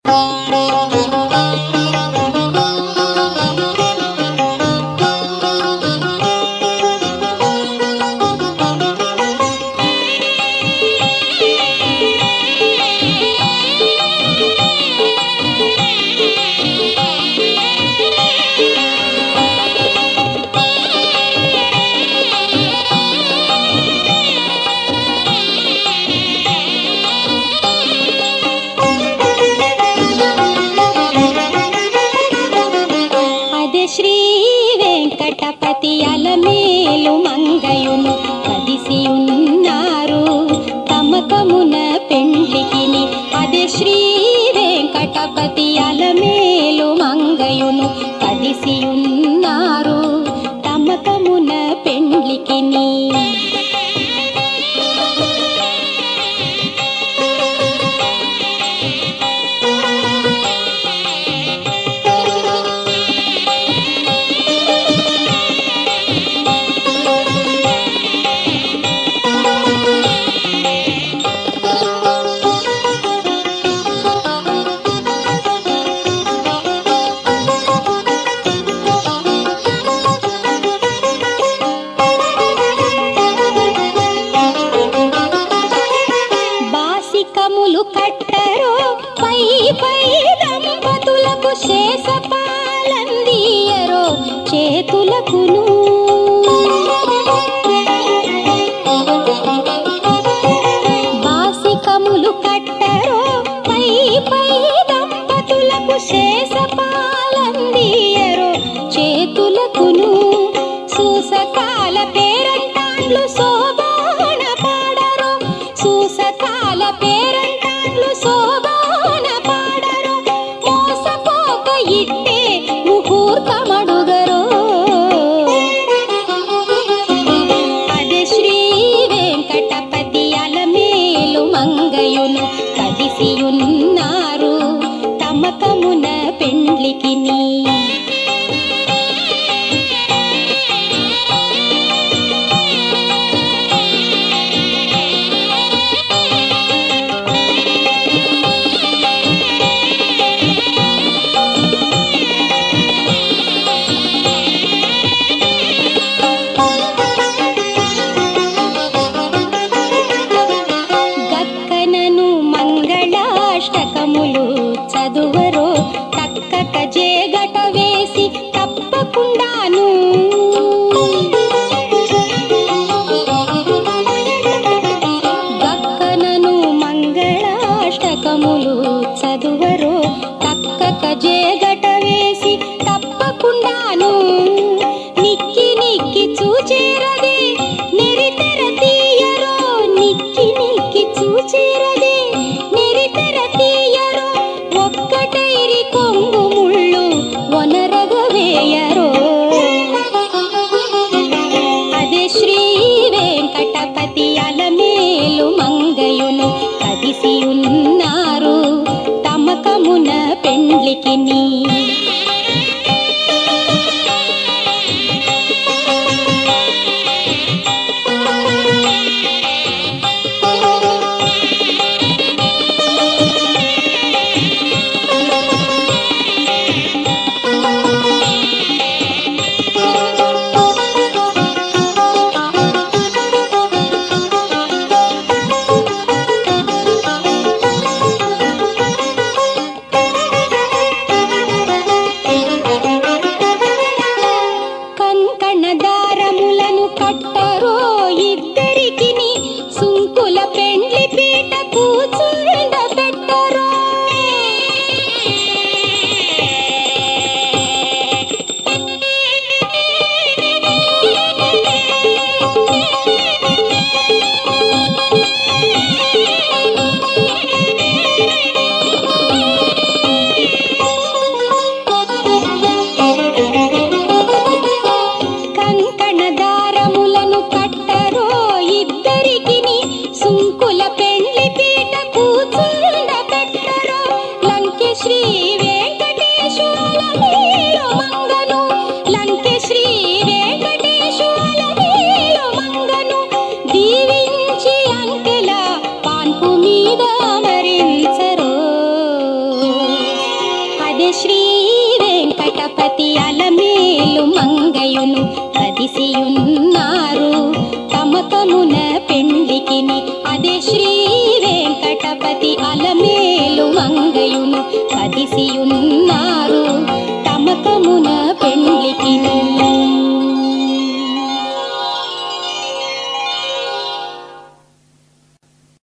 శ్రీ వెంకటపతి అలమేలు మంగయును కదిసి ఉన్నారు తమకమున పెండ్లికిని. అదే శ్రీ వెంకటపతి అలమేలు మంగయును కదిసి ఉన్నారు తమకమున పెండ్లికిని. బాసికములు కట్టరో పై పై దంపతులకు శేషపాలందియరో చేతులకును. బాసికములు కట్టరో పై పై దంపతులకు శేషపాలందియరో చేతులకును. సూసకాల పేరంటాండ్లు శోభాన పాడరో సూసకాల పేరంటాండ్లు శోభాన పాడరో మోసపోక ఇట్టే ముహూర్తమడుగరో. అదే శ్రీ వెంకటపతి అలమేలు మంగయును కదిసి ఉన్నారు తమకమున పెండ్లికిని. గక్కనను మంగళాష్టకములు చదువరో తక్కక జేగట వేసి తప్పకుండాను. గక్కనను మంగళాష్టకములు చదువరో తక్కక జేగట వేసి తప్పకుండాను. నిక్కి నిక్కి చూచేరదే నిరితెర తీయరో నిక్కి నిక్కి చూచేరదే నిరితెర తీయరో ఒక్కటైరి కొంగు ముళ్ళు వనరగ వేయరో. అదే శ్రీ వెంకటపతి అలమేలు మంగయును కదిసి ఉన్నారు తమకమున పెండ్లికిని. కంకణదారములను కట్టరో ఇద్దరికిని సుంకుల పెండ్లి పీట కూర్చుండబెట్టరో. కంకణదారములను కట్టరో ఇద్దరికిని సుంకుల పెండ్లి పీట కూర్చుండబెట్టరో. లంకె శ్రీ వెంకటేశ్వరమేలు మంగను లంకె శ్రీ వెంకటేశ్వరమేలు మంగను దీవించి అంకెల పాన్పు మీద అమరించరో. శ్రీ వెంకటపతి అలమేలు మంగయును కదిసియున్నారు తమ తమున పెండ్లికిని. అదే శ్రీ వెంకటపతి అల